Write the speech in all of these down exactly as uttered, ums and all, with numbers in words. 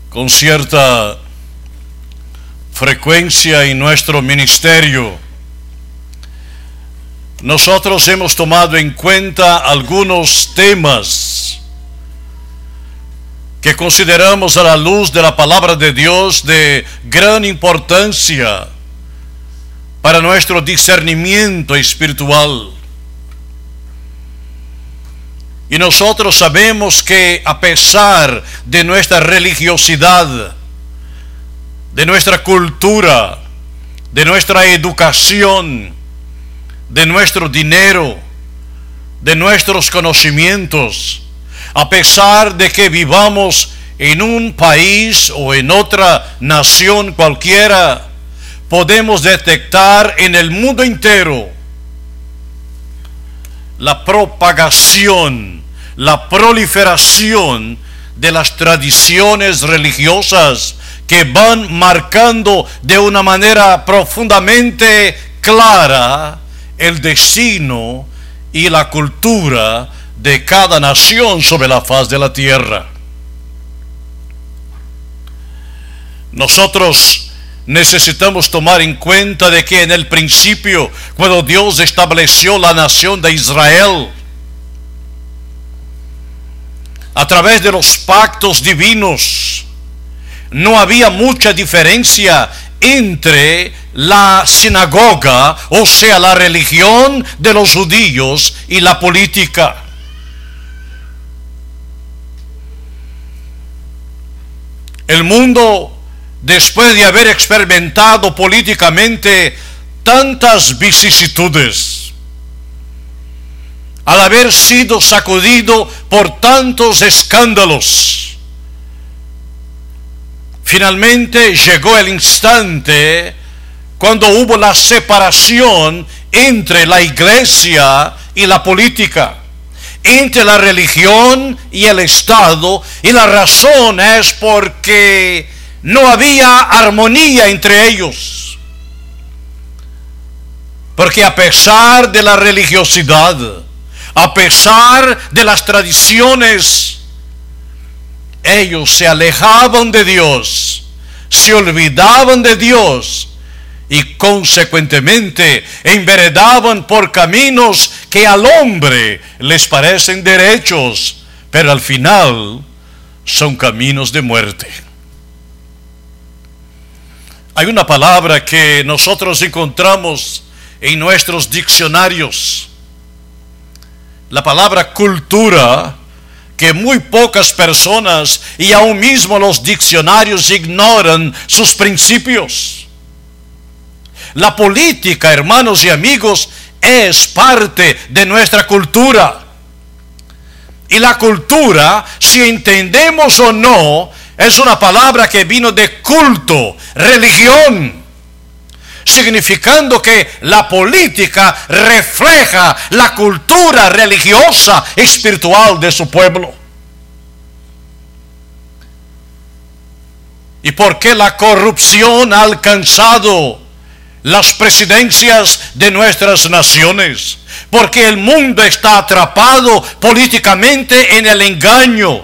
con cierta frecuencia en nuestro ministerio, nosotros hemos tomado en cuenta algunos temas que consideramos a la luz de la palabra de Dios de gran importancia para nuestro discernimiento espiritual. Y nosotros sabemos que a pesar de nuestra religiosidad, de nuestra cultura, de nuestra educación, de nuestro dinero, de nuestros conocimientos, a pesar de que vivamos en un país o en otra nación cualquiera, podemos detectar en el mundo entero la propagación, la proliferación de las tradiciones religiosas que van marcando de una manera profundamente clara el destino y la cultura de cada nación sobre la faz de la tierra. Nosotros necesitamos tomar en cuenta de que en el principio, cuando Dios estableció la nación de Israel, a través de los pactos divinos, no había mucha diferencia entre la sinagoga, o sea, la religión de los judíos, y la política. El mundo, después de haber experimentado políticamente tantas vicisitudes, al haber sido sacudido por tantos escándalos, finalmente llegó el instante cuando hubo la separación entre la iglesia y la política, entre la religión y el Estado, y la razón es porque no había armonía entre ellos. Porque a pesar de la religiosidad, a pesar de las tradiciones, ellos se alejaban de Dios, se olvidaban de Dios y consecuentemente enveredaban por caminos que al hombre les parecen derechos, pero al final son caminos de muerte. Hay una palabra que nosotros encontramos en nuestros diccionarios, la palabra cultura, que muy pocas personas y aún mismo los diccionarios ignoran sus principios. La política, hermanos y amigos, es parte de nuestra cultura. Y la cultura, si entendemos o no, es una palabra que vino de culto, religión, significando que la política refleja la cultura religiosa espiritual de su pueblo. ¿Y por qué la corrupción ha alcanzado las presidencias de nuestras naciones? Porque el mundo está atrapado políticamente en el engaño.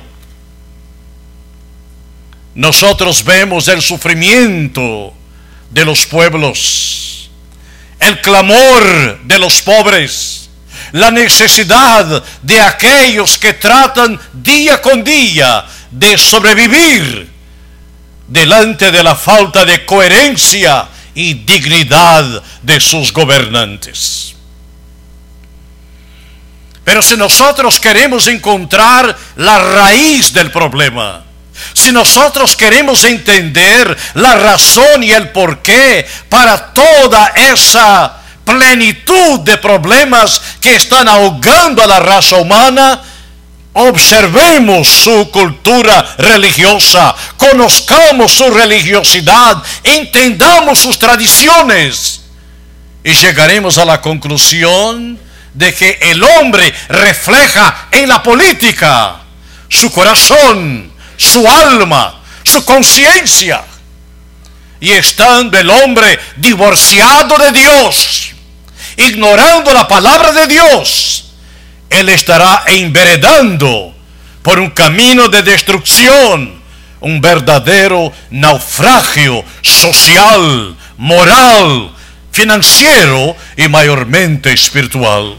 Nosotros vemos el sufrimiento de los pueblos, el clamor de los pobres, la necesidad de aquellos que tratan día con día de sobrevivir delante de la falta de coherencia y dignidad de sus gobernantes. Pero si nosotros queremos encontrar la raíz del problema, si nosotros queremos entender la razón y el porqué para toda esa plenitud de problemas que están ahogando a la raza humana, observemos su cultura religiosa, conozcamos su religiosidad, entendamos sus tradiciones y llegaremos a la conclusión de que el hombre refleja en la política su corazón, su alma, su conciencia. Y estando el hombre divorciado de Dios, ignorando la palabra de Dios, él estará enveredando por un camino de destrucción, un verdadero naufragio social, moral, financiero y mayormente espiritual.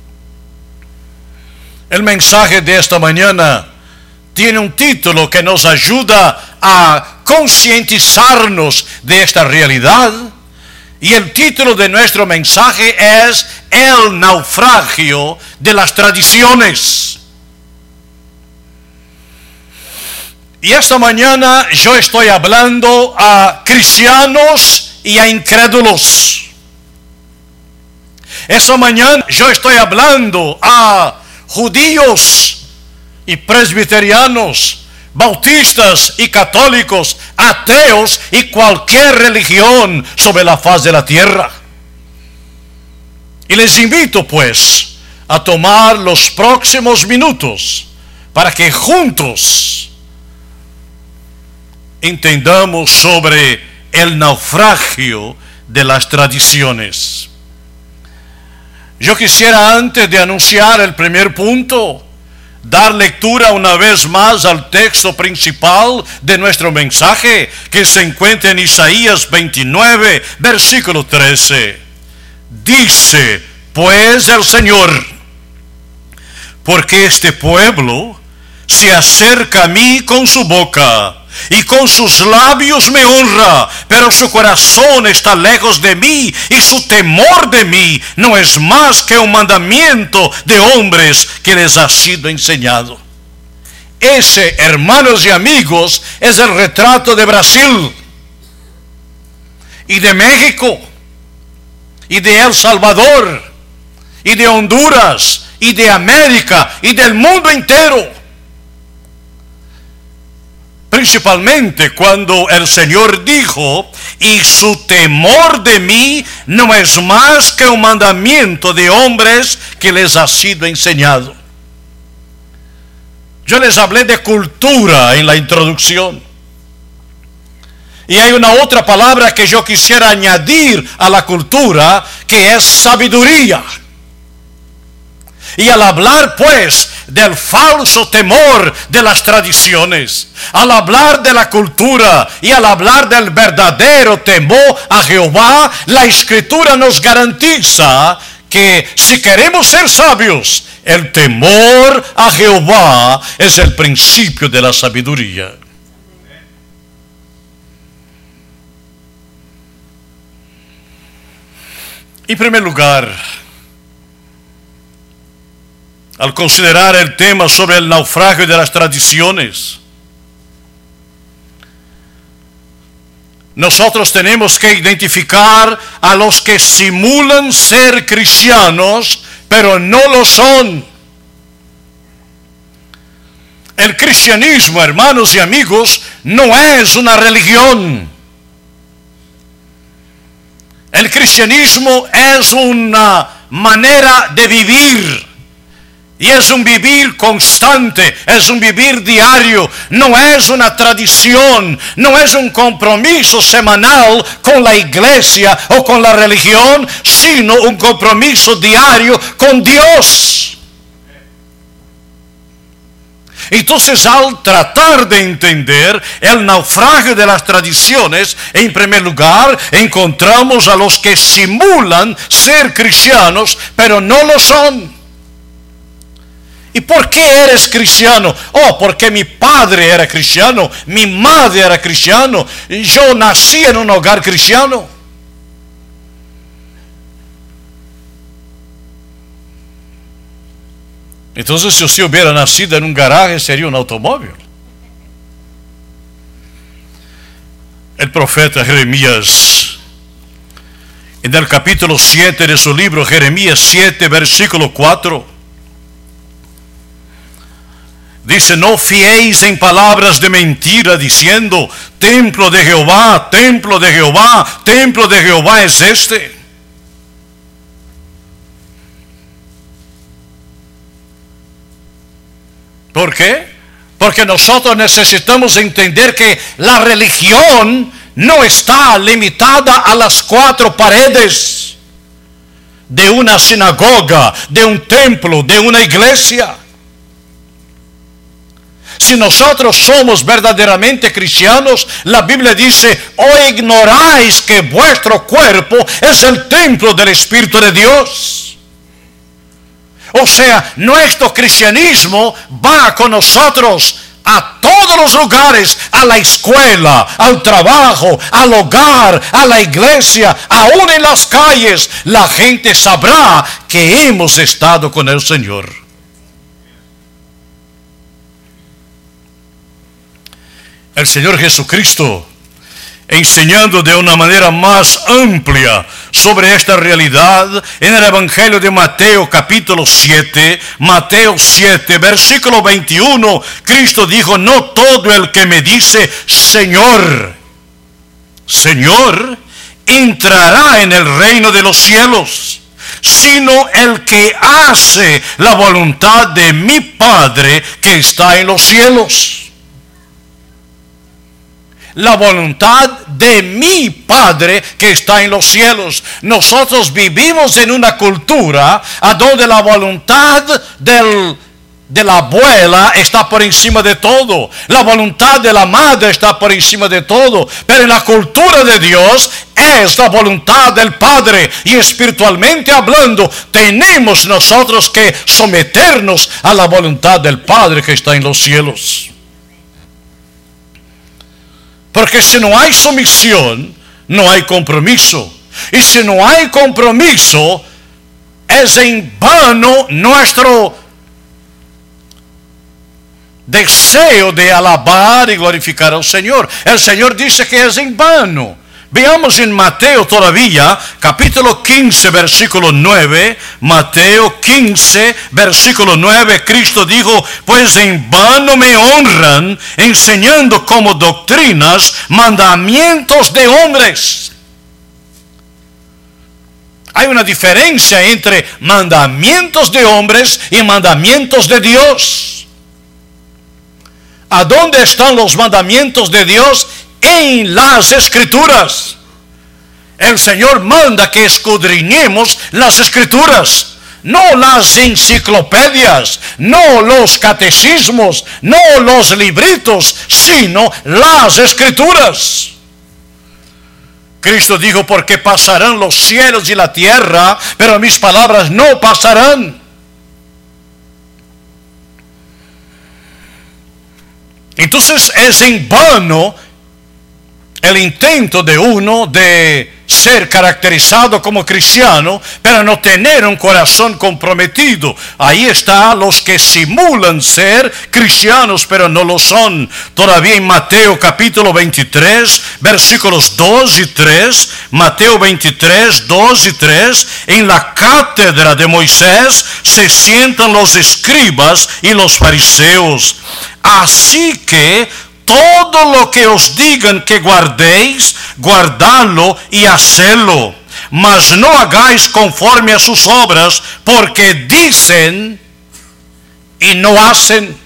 El mensaje de esta mañana tiene un título que nos ayuda a concientizarnos de esta realidad, y el título de nuestro mensaje es El naufragio de las tradiciones. Y esta mañana yo estoy hablando a cristianos y a incrédulos. Esta mañana yo estoy hablando a judíos y presbiterianos, bautistas y católicos, ateos y cualquier religión sobre la faz de la tierra. Y les invito pues a tomar los próximos minutos para que juntos entendamos sobre el naufragio de las tradiciones. Yo quisiera, antes de anunciar el primer punto, dar lectura una vez más al texto principal de nuestro mensaje, que se encuentra en Isaías veintinueve, versículo trece. Dice pues el Señor: porque este pueblo se acerca a mí con su boca, y con sus labios me honra, pero su corazón está lejos de mí, y su temor de mí no es más que un mandamiento de hombres que les ha sido enseñado. Ese, hermanos y amigos, es el retrato de Brasil, y de México, y de El Salvador, y de Honduras, y de América, y del mundo entero. Principalmente cuando el Señor dijo: y su temor de mí no es más que un mandamiento de hombres que les ha sido enseñado. Yo les hablé de cultura en la introducción. Y hay una otra palabra que yo quisiera añadir a la cultura, que es sabiduría. Y al hablar pues del falso temor de las tradiciones, al hablar de la cultura y al hablar del verdadero temor a Jehová, la Escritura nos garantiza que si queremos ser sabios, el temor a Jehová es el principio de la sabiduría. En primer lugar, al considerar el tema sobre el naufragio de las tradiciones, nosotros tenemos que identificar a los que simulan ser cristianos, pero no lo son. El cristianismo, hermanos y amigos, no es una religión. El cristianismo es una manera de vivir. Y es un vivir constante, es un vivir diario, no es una tradición, no es un compromiso semanal con la iglesia o con la religión, sino un compromiso diario con Dios. Entonces, al tratar de entender el naufragio de las tradiciones, en primer lugar, encontramos a los que simulan ser cristianos, pero no lo son. ¿Y por qué eres cristiano? Oh, porque mi padre era cristiano, mi madre era cristiano, yo nací en un hogar cristiano. Entonces, si usted hubiera nacido en un garaje, sería un automóvil. El profeta Jeremías, en el capítulo siete de su libro, Jeremías siete, versículo cuatro, dice: no fiéis en palabras de mentira, diciendo: templo de Jehová, templo de Jehová, templo de Jehová es este. ¿Por qué? Porque nosotros necesitamos entender que la religión no está limitada a las cuatro paredes de una sinagoga, de un templo, de una iglesia. Si nosotros somos verdaderamente cristianos, la Biblia dice, ¿o ignoráis que vuestro cuerpo es el templo del Espíritu de Dios? O sea, nuestro cristianismo va con nosotros a todos los lugares, a la escuela, al trabajo, al hogar, a la iglesia, aún en las calles. La gente sabrá que hemos estado con el Señor. El Señor Jesucristo, enseñando de una manera más amplia sobre esta realidad, en el Evangelio de Mateo capítulo siete, Mateo siete, versículo veintiuno, Cristo dijo, no todo el que me dice, Señor, Señor, entrará en el reino de los cielos, sino el que hace la voluntad de mi Padre que está en los cielos. La voluntad de mi Padre que está en los cielos. Nosotros vivimos en una cultura a donde la voluntad del, de la abuela está por encima de todo. La voluntad de la madre está por encima de todo. Pero en la cultura de Dios es la voluntad del Padre. Y espiritualmente hablando, tenemos nosotros que someternos a la voluntad del Padre que está en los cielos. Porque si no hay sumisión, no hay compromiso. Y si no hay compromiso, es en vano nuestro deseo de alabar y glorificar al Señor. El Señor dice que es en vano. Veamos en Mateo todavía, capítulo quince, versículo nueve. Mateo quince, versículo nueve. Cristo dijo, pues en vano me honran, enseñando como doctrinas mandamientos de hombres. Hay una diferencia entre mandamientos de hombres y mandamientos de Dios. ¿A dónde están los mandamientos de Dios? En las Escrituras. El Señor manda que escudriñemos las Escrituras, no las enciclopedias, no los catecismos, no los libritos, sino las Escrituras. Cristo dijo, porque pasarán los cielos y la tierra, pero mis palabras no pasarán. Entonces es en vano el intento de uno de ser caracterizado como cristiano, pero no tener un corazón comprometido. Ahí están los que simulan ser cristianos, pero no lo son. Todavía en Mateo capítulo veintitrés, versículos dos y tres, Mateo veintitrés, dos y tres, en la cátedra de Moisés se sientan los escribas y los fariseos. Así que todo lo que os digan que guardéis, guardadlo y hacedlo. Mas no hagáis conforme a sus obras, porque dicen y no hacen.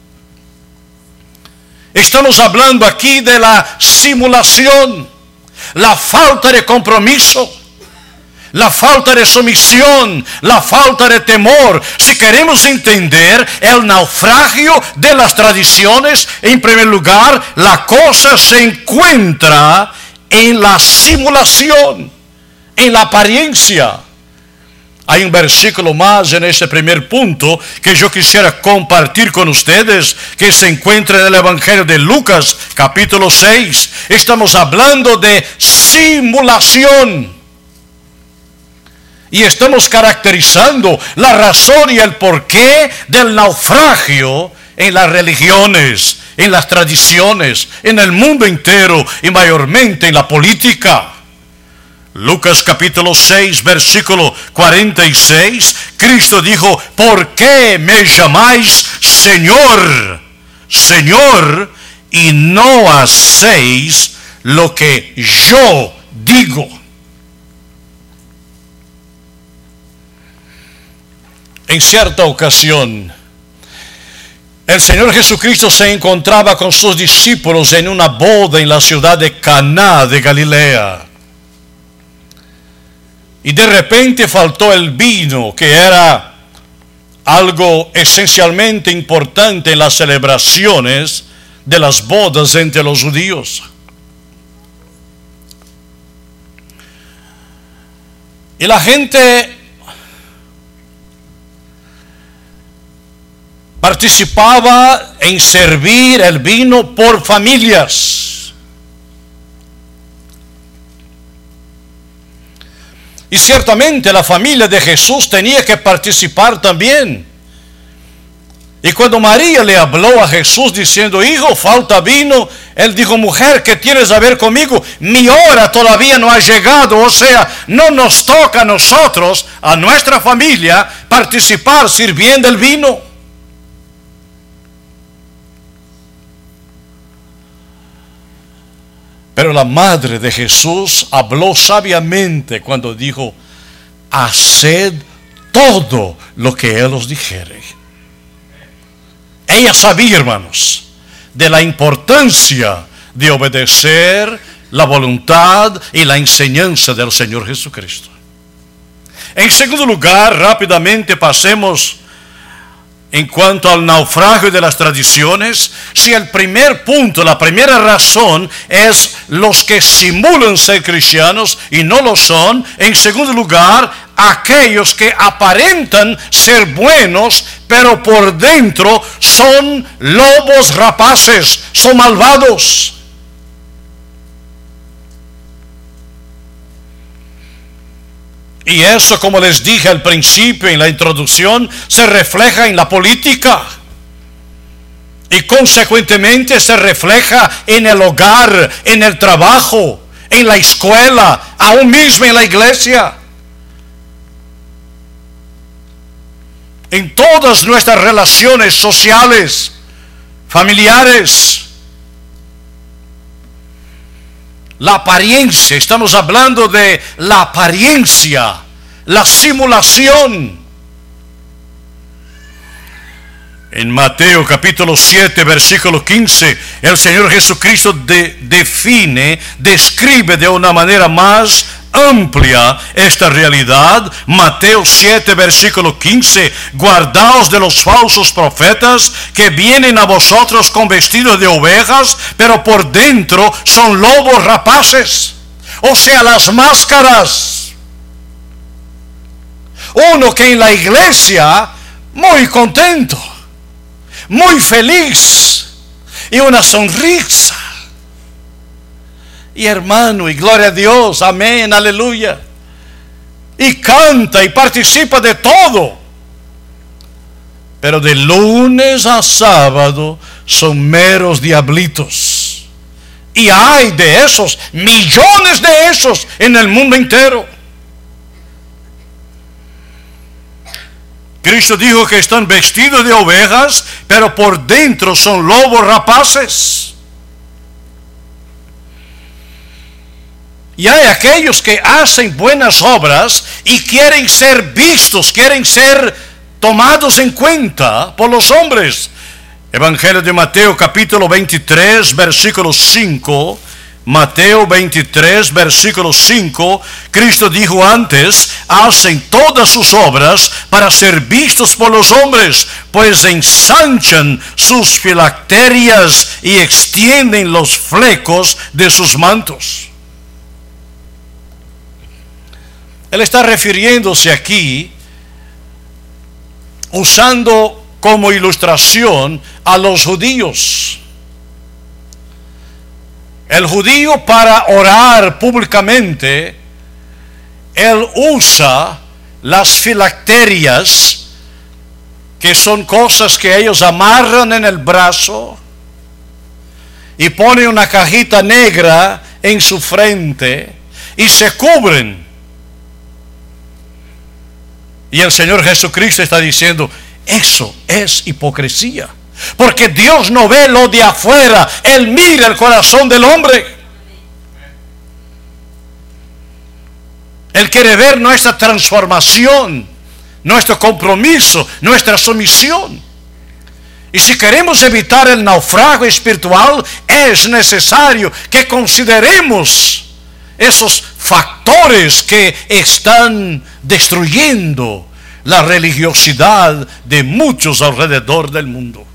Estamos hablando aquí de la simulación, la falta de compromiso, la falta de sumisión, la falta de temor. Si queremos entender el naufragio de las tradiciones, en primer lugar, la cosa se encuentra en la simulación, en la apariencia. Hay un versículo más en este primer punto que yo quisiera compartir con ustedes, que se encuentra en el Evangelio de Lucas, capítulo seis. Estamos hablando de simulación. Y estamos caracterizando la razón y el porqué del naufragio en las religiones, en las tradiciones, en el mundo entero y mayormente en la política. Lucas capítulo seis, versículo cuarenta y seis, Cristo dijo, ¿por qué me llamáis Señor, Señor, y no hacéis lo que yo digo? En cierta ocasión, el Señor Jesucristo se encontraba con sus discípulos en una boda en la ciudad de Caná de Galilea. Y de repente faltó el vino, que era algo esencialmente importante en las celebraciones de las bodas entre los judíos. Y la gente participaba en servir el vino por familias. Y ciertamente la familia de Jesús tenía que participar también. Y cuando María le habló a Jesús diciendo, hijo, falta vino, él dijo, mujer, ¿qué tienes a ver conmigo? Mi hora todavía no ha llegado. O sea, no nos toca a nosotros, a nuestra familia, participar sirviendo el vino. Pero la madre de Jesús habló sabiamente cuando dijo, haced todo lo que Él os dijere. Ella sabía, hermanos, de la importancia de obedecer la voluntad y la enseñanza del Señor Jesucristo. En segundo lugar, rápidamente pasemos en cuanto al naufragio de las tradiciones. Si el primer punto, la primera razón es los que simulan ser cristianos y no lo son, en segundo lugar, aquellos que aparentan ser buenos, pero por dentro son lobos rapaces, son malvados. Y eso, como les dije al principio en la introducción, se refleja en la política. Y consecuentemente se refleja en el hogar, en el trabajo, en la escuela, aún mismo en la iglesia. En todas nuestras relaciones sociales, familiares. La apariencia, estamos hablando de la apariencia, la simulación. En Mateo capítulo siete, versículo quince, el Señor Jesucristo de, define, describe de una manera más amplia esta realidad. Mateo siete, versículo quince, guardaos de los falsos profetas que vienen a vosotros con vestidos de ovejas, pero por dentro son lobos rapaces. O sea, las máscaras. Uno que en la iglesia muy contento, muy feliz y una sonrisa. Y hermano, y gloria a Dios, amén, aleluya. Y canta y participa de todo. Pero de lunes a sábado son meros diablitos. Y hay de esos, millones de esos en el mundo entero. Cristo dijo que están vestidos de ovejas, pero por dentro son lobos rapaces. Y hay aquellos que hacen buenas obras y quieren ser vistos, quieren ser tomados en cuenta por los hombres. Evangelio de Mateo capítulo veintitrés, versículo cinco. Mateo veintitrés, versículo cinco. Cristo dijo antes, hacen todas sus obras para ser vistos por los hombres, pues ensanchan sus filacterias y extienden los flecos de sus mantos. Él está refiriéndose aquí, usando como ilustración a los judíos. El judío, para orar públicamente, él usa las filacterias, que son cosas que ellos amarran en el brazo, y ponen una cajita negra en su frente y se cubren. Y el Señor Jesucristo está diciendo, eso es hipocresía. Porque Dios no ve lo de afuera, Él mira el corazón del hombre. Él quiere ver nuestra transformación, nuestro compromiso, nuestra sumisión. Y si queremos evitar el naufragio espiritual, es necesario que consideremos esos factores que están destruyendo la religiosidad de muchos alrededor del mundo.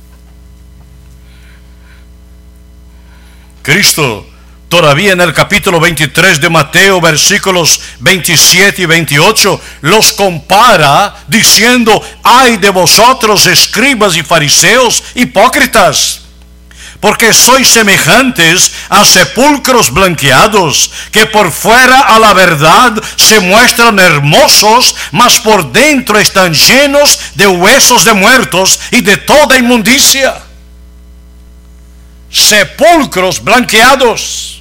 Cristo, todavía en el capítulo veintitrés de Mateo, versículos veintisiete y veintiocho, los compara diciendo: ay de vosotros, escribas y fariseos, hipócritas, porque sois semejantes a sepulcros blanqueados, que por fuera a la verdad se muestran hermosos, mas por dentro están llenos de huesos de muertos y de toda inmundicia. Sepulcros blanqueados.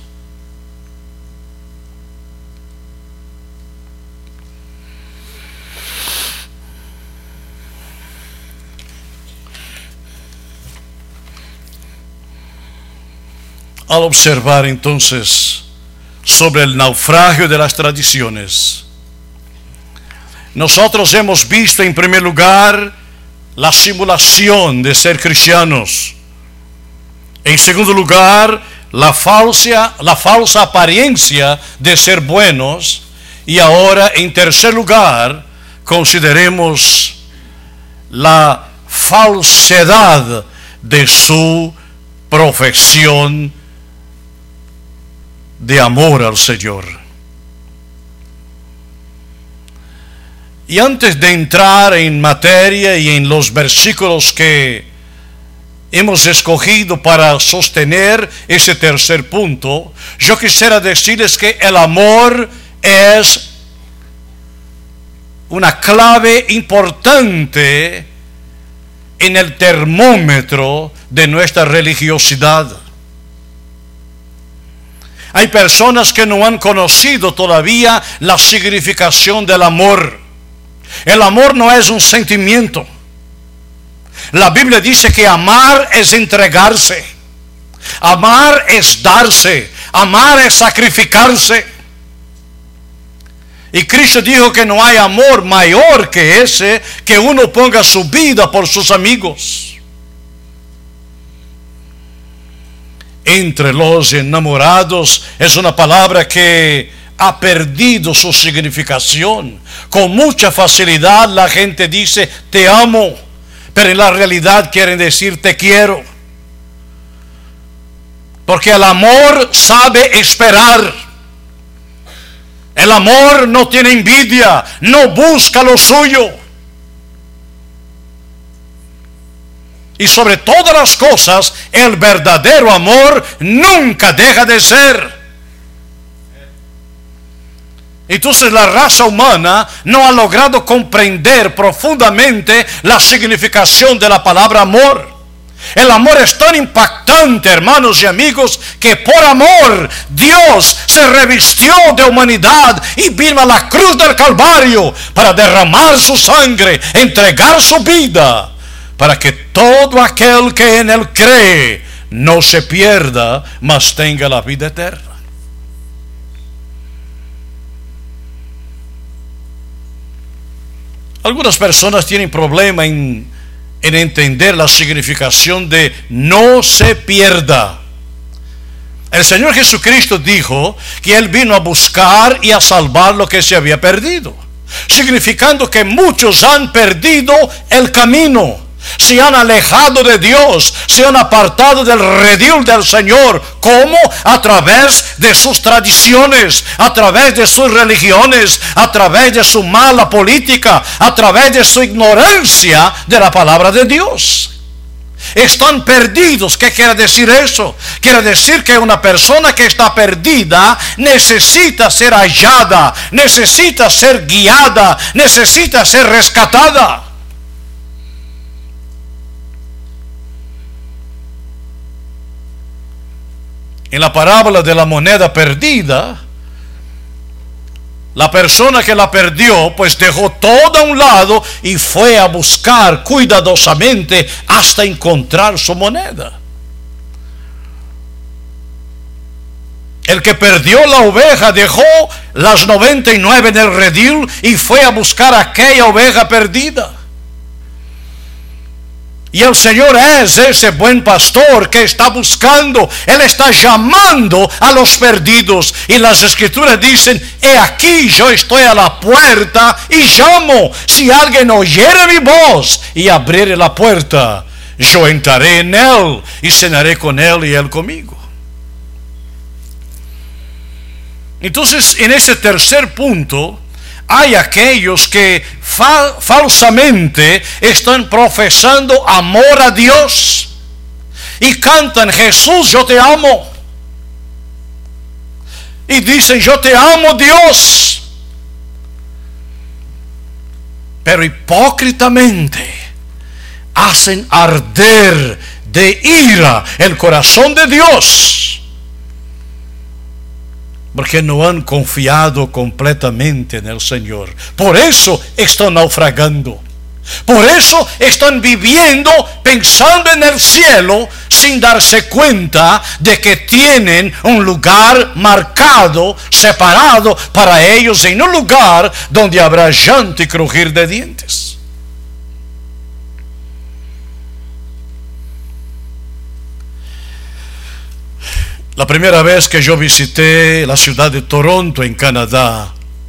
Al observar entonces sobre el naufragio de las tradiciones, nosotros hemos visto en primer lugar la simulación de ser cristianos. En segundo lugar, la falsa, la falsa apariencia de ser buenos. Y ahora, en tercer lugar, consideremos la falsedad de su profesión de amor al Señor. Y antes de entrar en materia y en los versículos que hemos escogido para sostener ese tercer punto, yo quisiera decirles que el amor es una clave importante en el termómetro de nuestra religiosidad. Hay personas que no han conocido todavía la significación del amor. El amor no es un sentimiento. La Biblia dice que amar es entregarse, amar es darse, amar es sacrificarse. Y Cristo dijo que no hay amor mayor que ese, que uno ponga su vida por sus amigos. Entre los enamorados es una palabra que ha perdido su significación. Con mucha facilidad la gente dice te amo, pero en la realidad quieren decir te quiero. Porque el amor sabe esperar. El amor no tiene envidia, no busca lo suyo. Y sobre todas las cosas, el verdadero amor nunca deja de ser. Entonces la raza humana no ha logrado comprender profundamente la significación de la palabra amor. El amor es tan impactante, hermanos y amigos, que por amor Dios se revistió de humanidad y vino a la cruz del Calvario para derramar su sangre, entregar su vida, para que todo aquel que en él cree no se pierda, mas tenga la vida eterna. Algunas personas tienen problema en, en entender la significación de no se pierda. El Señor Jesucristo dijo que Él vino a buscar y a salvar lo que se había perdido, significando que muchos han perdido el camino, se han alejado de Dios, se han apartado del redil del Señor. ¿Cómo? A través de sus tradiciones, a través de sus religiones, a través de su mala política, a través de su ignorancia de la palabra de Dios. Están perdidos. ¿Qué quiere decir eso? Quiere decir que una persona que está perdida necesita ser hallada, necesita ser guiada, necesita ser rescatada. En la parábola de la moneda perdida, la persona que la perdió, pues dejó todo a un lado y fue a buscar cuidadosamente hasta encontrar su moneda. El que perdió la oveja dejó las noventa y nueve en el redil y fue a buscar aquella oveja perdida. Y el Señor es ese buen pastor que está buscando, Él está llamando a los perdidos. Y las Escrituras dicen, he aquí yo estoy a la puerta y llamo. Si alguien oyere mi voz y abriere la puerta, yo entraré en Él y cenaré con Él y Él conmigo. Entonces, en ese tercer punto, hay aquellos que fal- falsamente están profesando amor a Dios y cantan, Jesús, yo te amo. Y dicen, yo te amo, Dios. Pero hipócritamente hacen arder de ira el corazón de Dios, porque no han confiado completamente en el Señor. Por eso están naufragando. Por eso están viviendo pensando en el cielo sin darse cuenta de que tienen un lugar marcado, separado para ellos, en un lugar donde habrá llanto y crujir de dientes. La primera vez que yo visité la ciudad de Toronto, en Canadá,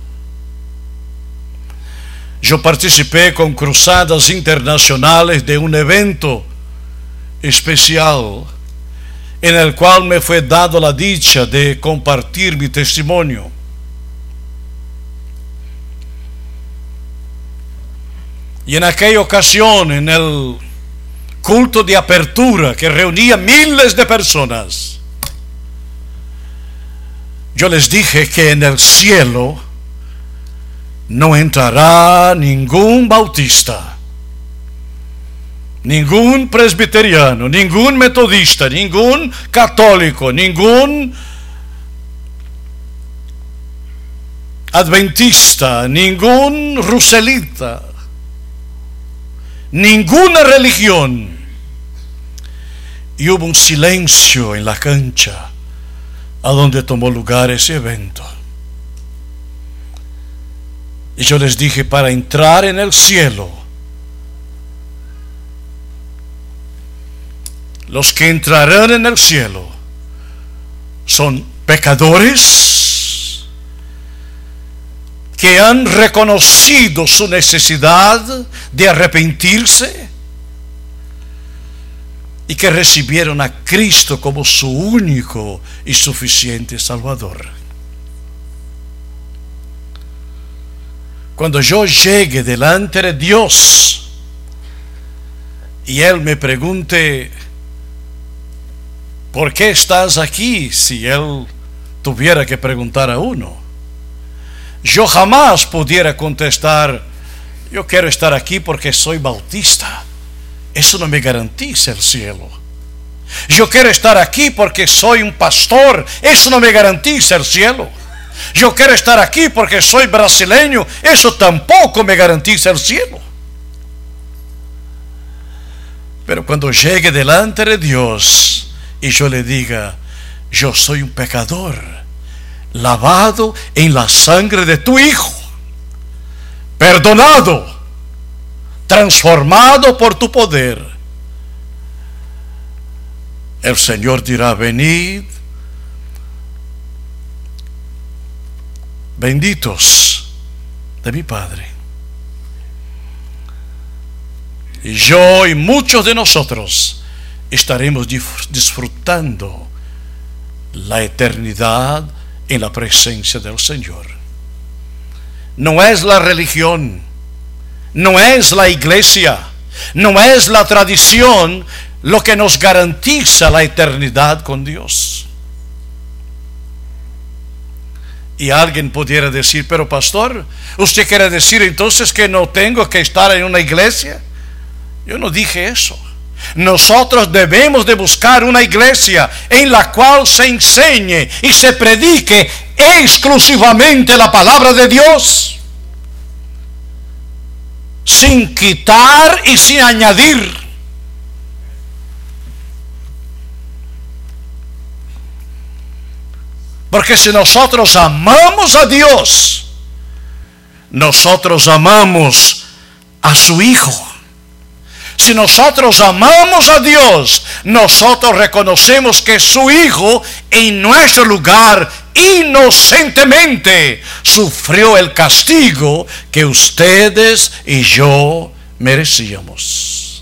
yo participé con cruzadas internacionales de un evento especial en el cual me fue dado la dicha de compartir mi testimonio. Y en aquella ocasión, en el culto de apertura que reunía miles de personas, yo les dije que en el cielo no entrará ningún bautista, ningún presbiteriano, ningún metodista, ningún católico, ningún adventista, ningún ruselita, ninguna religión. Y hubo un silencio en la cancha a donde tomó lugar ese evento. Y yo les dije, para entrar en el cielo, los que entrarán en el cielo son pecadores que han reconocido su necesidad de arrepentirse y que recibieron a Cristo como su único y suficiente Salvador. Cuando yo llegue delante de Dios y Él me pregunte, ¿por qué estás aquí? Si Él tuviera que preguntar a uno, yo jamás pudiera contestar, yo quiero estar aquí porque soy bautista. Eso no me garantiza el cielo. Yo quiero estar aquí porque soy un pastor. Eso no me garantiza el cielo. Yo quiero estar aquí porque soy brasileño. Eso tampoco me garantiza el cielo. Pero cuando llegue delante de Dios y yo le diga, yo soy un pecador, lavado en la sangre de tu Hijo, perdonado, transformado por tu poder, el Señor dirá, venid, benditos de mi Padre. Y yo y muchos de nosotros estaremos disfrutando la eternidad en la presencia del Señor. No es la religión, no es la iglesia, no es la tradición lo que nos garantiza la eternidad con Dios. Y alguien pudiera decir, pero pastor, ¿usted quiere decir entonces que no tengo que estar en una iglesia? Yo no dije eso. Nosotros debemos de buscar una iglesia en la cual se enseñe y se predique exclusivamente la palabra de Dios, sin quitar y sin añadir. Porque si nosotros amamos a Dios, nosotros amamos a su Hijo. Si nosotros amamos a Dios, nosotros reconocemos que su Hijo en nuestro lugar inocentemente sufrió el castigo que ustedes y yo merecíamos.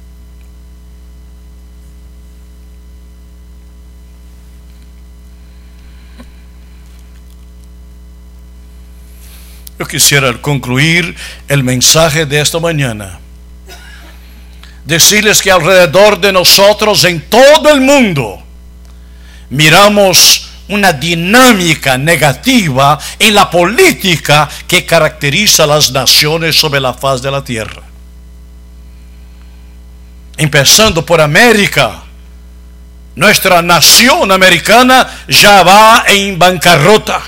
Yo quisiera concluir el mensaje de esta mañana, decirles que alrededor de nosotros en todo el mundo miramos una dinámica negativa en la política que caracteriza a las naciones sobre la faz de la tierra. Empezando por América, nuestra nación americana ya va en bancarrota.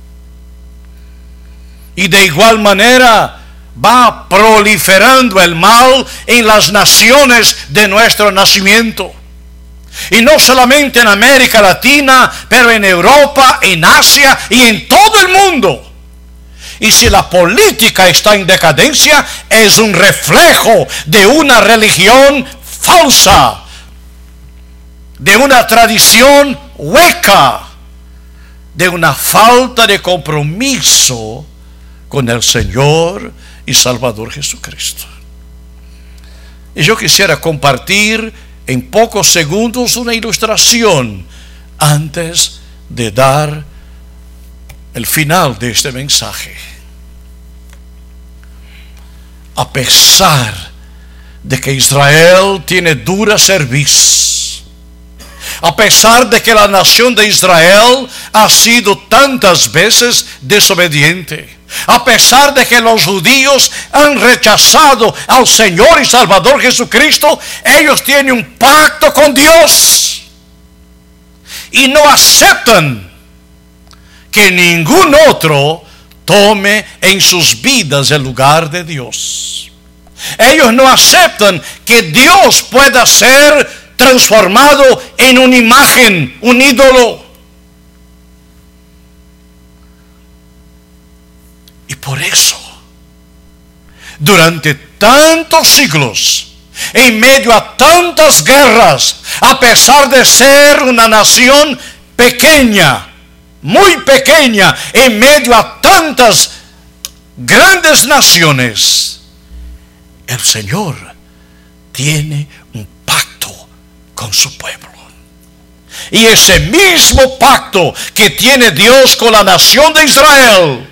Y de igual manera va proliferando el mal en las naciones de nuestro nacimiento. Y no solamente en América Latina, pero en Europa, en Asia y en todo el mundo. Y si la política está en decadencia, es un reflejo de una religión falsa, de una tradición hueca, de una falta de compromiso con el Señor y Salvador Jesucristo. Y yo quisiera compartir en pocos segundos una ilustración antes de dar el final de este mensaje. A pesar de que Israel tiene dura cerviz, a pesar de que la nación de Israel ha sido tantas veces desobediente, a pesar de que los judíos han rechazado al Señor y Salvador Jesucristo, ellos tienen un pacto con Dios y no aceptan que ningún otro tome en sus vidas el lugar de Dios. Ellos no aceptan que Dios pueda ser transformado en una imagen, un ídolo. Y por eso, durante tantos siglos, en medio a tantas guerras, a pesar de ser una nación pequeña, muy pequeña, en medio a tantas grandes naciones, el Señor tiene un pacto con su pueblo. Y ese mismo pacto que tiene Dios con la nación de Israel,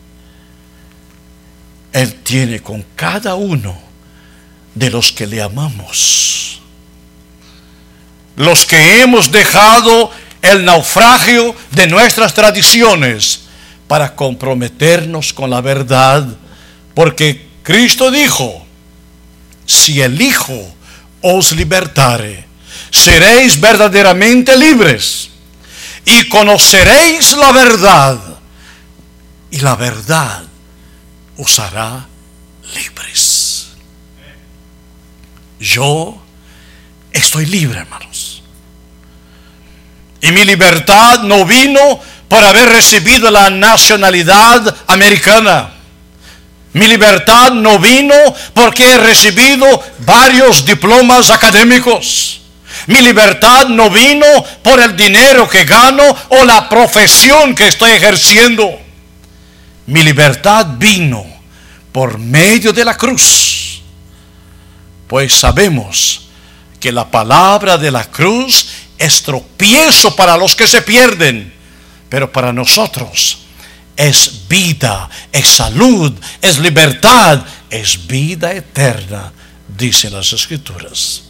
Él tiene con cada uno de los que le amamos. Los que hemos dejado el naufragio de nuestras tradiciones para comprometernos con la verdad. Porque Cristo dijo: si el Hijo os libertare, seréis verdaderamente libres y conoceréis la verdad, y la verdad os hará libres. Yo estoy libre, hermanos. Y mi libertad no vino por haber recibido la nacionalidad americana. Mi libertad no vino porque he recibido varios diplomas académicos. Mi libertad no vino por el dinero que gano o la profesión que estoy ejerciendo. Mi libertad vino por medio de la cruz. Pues sabemos que la palabra de la cruz es tropiezo para los que se pierden, pero para nosotros es vida, es salud, es libertad, es vida eterna, dicen las Escrituras.